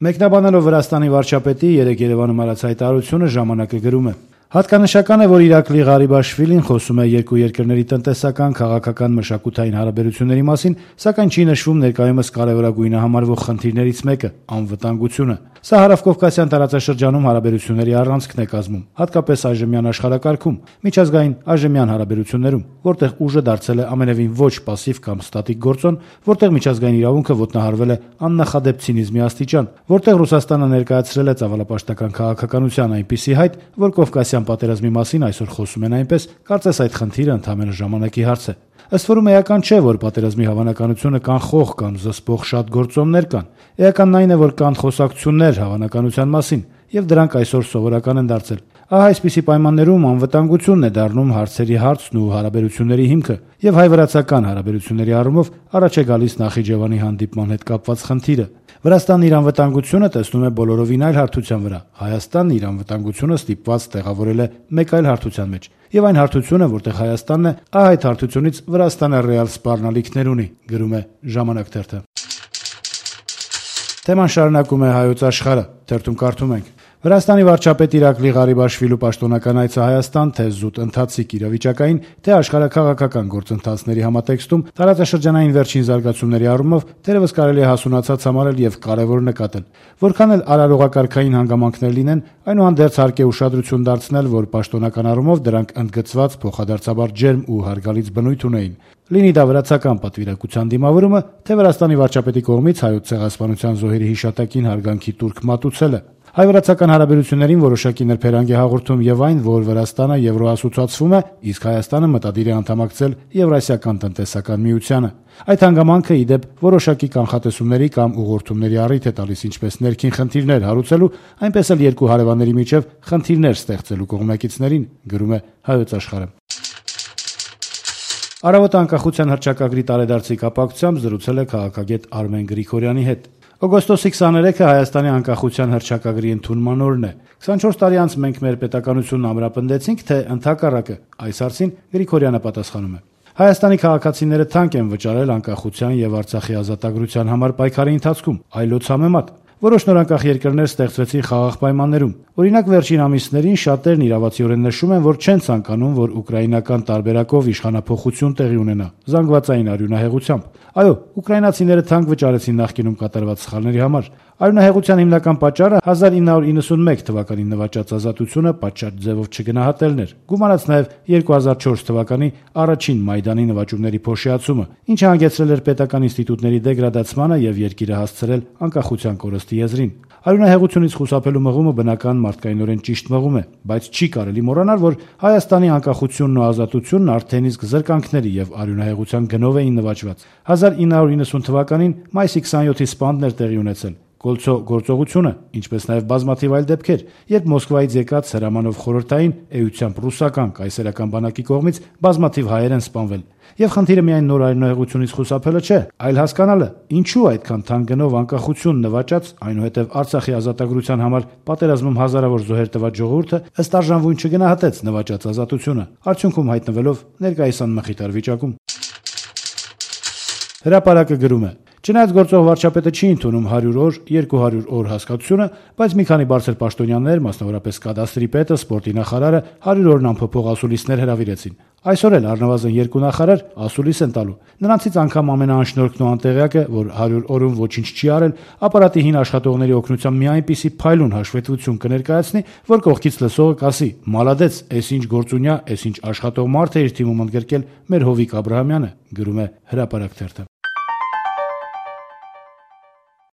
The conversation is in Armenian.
Մեկնաբանելով Վրաստանի վարչապետի երեկ Երևանում արած հայտարարությունը ժամանակը գրում է. Հատկանշական է, որ Իրակլի Ղարիբաշվիլին խոսում է երկու երկրների տնտեսական, քաղաքական, մշակութային հարաբերությունների մասին, սակայն չի նշվում ներկայումս կարևորագույնը համարվող խնդիրներից մեկը՝ անվտանգությունը։ Սա Հարավկովկասյան տարածաշրջանում հարաբերությունների առանցքն է կազմում, հատկապես այժմյան աշխարհակարգում, միջազգային այժմյան հարաբերություններում, որտեղ ուժը դարձել է ամենևին ոչ պասիվ կամ ստատիկ գործոն, որտեղ միջազգային իրավունքը ոտնահարվել է աննախադեպ ցինիզմի աստիճան, որտեղ Ռուսաստանը ներկայացրել է ծավալապաշտական քաղաքականության այնպիսի հայտ, որ Կովկասյան պատերազմի մասին այսօր խոսում են այնպես, կարծես այդ խնդիրը ընդամենը ժամանակի հարց է։ Ըստ որում էական չէ, որ պատերազմի հավանականությունը կանխող կամ զսպող շատ գործոններ կան։ Էականն այն է, որ կան խոսակցություններ հավանականության մասին, եւ դրանք այսօր սովորական են դարձել։ Ահա այսպիսի պայմաններում անվտանգությունն է դառնում հարցերի հարցն ու հարաբերությունների հիմքը, եւ հայ-վրացական հարաբերությունների առումով առաջ է գալիս Նախիջևանի հանդիպման հետ կապված խնդիրը։ Վրաստանն իր անվտանգությունը տեսնում է բոլորովին այլ հարթության վրա, Հայաստանն իր անվտանգությունը ստիպված տեղավորել է մեկ այլ հարթության մեջ, եւ այն հարթությունը, որտեղ Հայաստանն է, այդ հարթությունից Վրաստանը ռեալ սպառնալիքներ ունի, գրում է Ժամանակ թերթը։ Թեման շարունակում է Հայոց Աշխարհը, թերթում կարդում ենք. Վրաստանի վարչապետ Իրակլի Ղարիբաշվիլու պաշտոնական այցը Հայաստան թե զուտ ընթացիկ իրավիճակային, թե աշխարհակաղակական գործընթացների համատեքստում տարածաշրջանային վերջին զարգացումների առումով թերևս կարելի է հասունացած համարել եւ կարեւոր նկատել։ Որքան էլ արարողակարգային հանգամանքներ լինեն, այնուհանդերձ հարկ է ուշադրություն դարձնել, որ պաշտոնական առումով դրանք ընդգծված փոխադարձաբար ջերմ ու հարգալից բնույթ ունեին։ Լինի դա վրացական պատվիրակության դիմավորումը, թե Վրաստանի վարչապետի կողմից Հայոց ցեղասպանության զոհերի հիշատակին հարգանքի տուրք մատուցելը։ Հայ-վրացական հարաբերություններին որոշակի նրբերանգ է հաղորդում եւ այն, որ Վրաստանը եվրոասոցիացվում է, իսկ Հայաստանը մտադիր է անդամակցել Եվրասիական տնտեսական միությանը։ Այդ հանգամանքը ի դեպ որոշակի կանխատեսումների կամ ուղղորդումների առիթ է տալիս ինչպես ներքին խնդիրներ հարուցելու, այնպես էլ երկու հարևանների միջև խնդիրներ ստեղծելու կողմնակիցներին, գրում է Հայոց Աշխարհը։ Արավոտ անկախության հռչակագրի տարեդարձի կապակցությամբ զրուցել է քաղաքագետ Արմեն Գրիգորյանի հետ։ Օգոստոսի 23-ը Հայաստանի անկախության հռչակագրի ընդունման օրն է։ 24 տարի անց մենք մեր պետականությունն ամրապնդեցինք, թե ընդհակառակը։ Այս հարցին Գրիգորյանը պատասխանում է. Հայաստանի քաղաքացիները թանկ են վճարել անկախության եւ Արցախի ազատագրության համար պայքարի ընթացքում, այլոց համեմատ։ Որոշ նորանկախ երկրներ ստեղծվեցին խաղաղ պայմաններում։ Օրինակ վերջին ամիսներին շատերն իրավացիորեն նշում են, որ չեն ցանկանում, որ ուկրաինական տարբերակով իշխանափոխություն տեղի ունենա, զանգվածային արյունահեղությամբ։ Այո, ուկրաինացիները թանկ վճարեցին նախկինում կատարված սխալների համար։ Արյունահեղության հիմնական պատճառը 1991 թվականին նվաճած ազատությունը պատշաճ ձևով չգնահատելն էր։ Գումարած նաև 2004 թվականի առաջին Մայդանի նվաճումների փոշիացումը, ինչը հանգեցրել էր պետական ինստիտուտների դեգրադացմանը եւ երկիրը հասցրել անկախության կորստի եզրին։ Արյունահեղությունից խուսափելու մղումը բնական մարդկայինորեն ճիշտ մղում է, բայց չի կարելի մոռանալ, որ Հայաստանի անկախությունն ու ազատությունն արդեն իսկ զրկանքների եւ արյունահեղության գնով էին նվաճված։ 1990 թվականին մայիսի 27-ի սպանդն էր տեղի ունեցել։ Գոլցո գործողությունը, ինչպես նաև բազմաթիվ այլ դեպքեր, երբ Մոսկվայից եկած հրամանով խորհրդային էությամբ ռուսական կայսերական բանակի կողմից բազմաթիվ հայեր են սպանվել։ Եվ խնդիրը միայն նոր արյունահեղությունից խուսափելը չէ, այլ հասկանալը, ինչու այդքան թանկ գնով անկախություն նվաճած, այնուհետև Արցախի ազատագրության համար պատերազմում հազարավոր զոհեր տված ժողովուրդը ըստ արժանվույն չգնահատեց նվաճած ազատությունը, արդյունքում հայտնվելով ներկայիս անմխիթար վիճակում։ Հրապարակը գրում է. Չնայած գործող վարչապետը չի ընդունում 100 օր, 200 օր հասկացությունը, բայց մի քանի բարձր պաշտոնյաներ, մասնավորապես կադաստրի պետը, սպորտի նախարարը 100 օրն անփոփոխ ասուլիսներ հրավիրեցին։ Այսօր էլ առնվազն 2 նախարար ասուլիս են տալու։ Նրանցից անգամ ամենաանշնորհքն ու անտեղյակը, որ 100 օրում ոչինչ չի արել, ապարատի հին աշխատողների օգնությամբ մի այնպիսի փայլուն հաշվետվություն կներկայացնի, որ կողքից լսողը կասի. «Մալադեց, էս ինչ գործունյա, էս ինչ աշխատող մարդ է իր թիմում ընդգրկել մեր Հովիկ Աբրահամյանը», գրում է Հրապարակ թերթը։